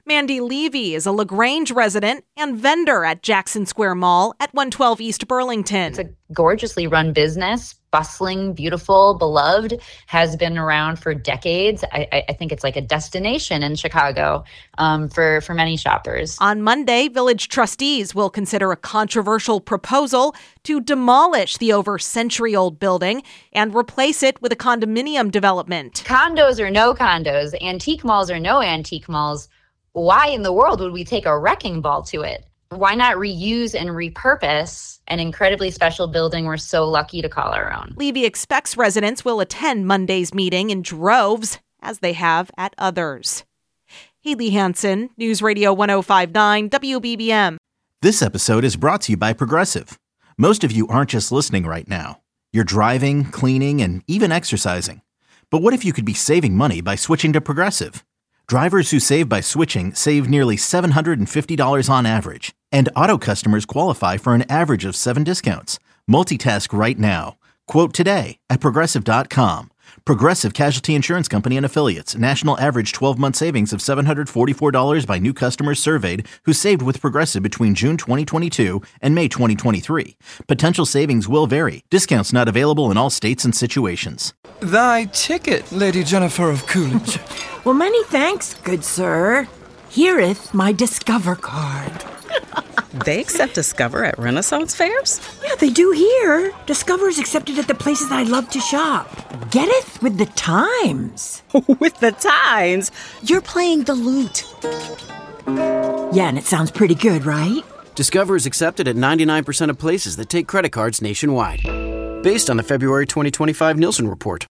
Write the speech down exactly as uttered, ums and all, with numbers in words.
Mandy Levy is a LaGrange resident and vendor at Jackson Square Mall at one twelve East Burlington. It's a gorgeously run business, bustling, beautiful, beloved, has been around for decades. I, I think it's like a destination in Chicago um, for, for many shoppers. On Monday, village trustees will consider a controversial proposal to demolish the over century-old building and replace it with a condominium development. Condos or no condos, antique malls or no antique malls, why in the world would we take a wrecking ball to it? Why not reuse and repurpose an incredibly special building we're so lucky to call our own? Levy expects residents will attend Monday's meeting in droves, as they have at others. Haley Hansen, News Radio one oh five point nine W B B M. This episode is brought to you by Progressive. Most of you aren't just listening right now. You're driving, cleaning, and even exercising. But what if you could be saving money by switching to Progressive? Drivers who save by switching save nearly seven hundred fifty dollars on average. And auto customers qualify for an average of seven discounts. Multitask right now. Quote today at Progressive dot com. Progressive Casualty Insurance Company and Affiliates. National average twelve-month savings of seven hundred forty-four dollars by new customers surveyed who saved with Progressive between June twenty twenty-two and May twenty twenty-three. Potential savings will vary. Discounts not available in all states and situations. Thy ticket, Lady Jennifer of Coolidge. Well, many thanks, good sir. Hereeth my Discover card. They accept Discover at Renaissance fairs? Yeah, they do here. Discover's accepted at the places I love to shop. Getteth with the times. With the times? You're playing the lute. Yeah, and it sounds pretty good, right? Discover is accepted at ninety-nine percent of places that take credit cards nationwide. Based on the February twenty twenty-five Nielsen report.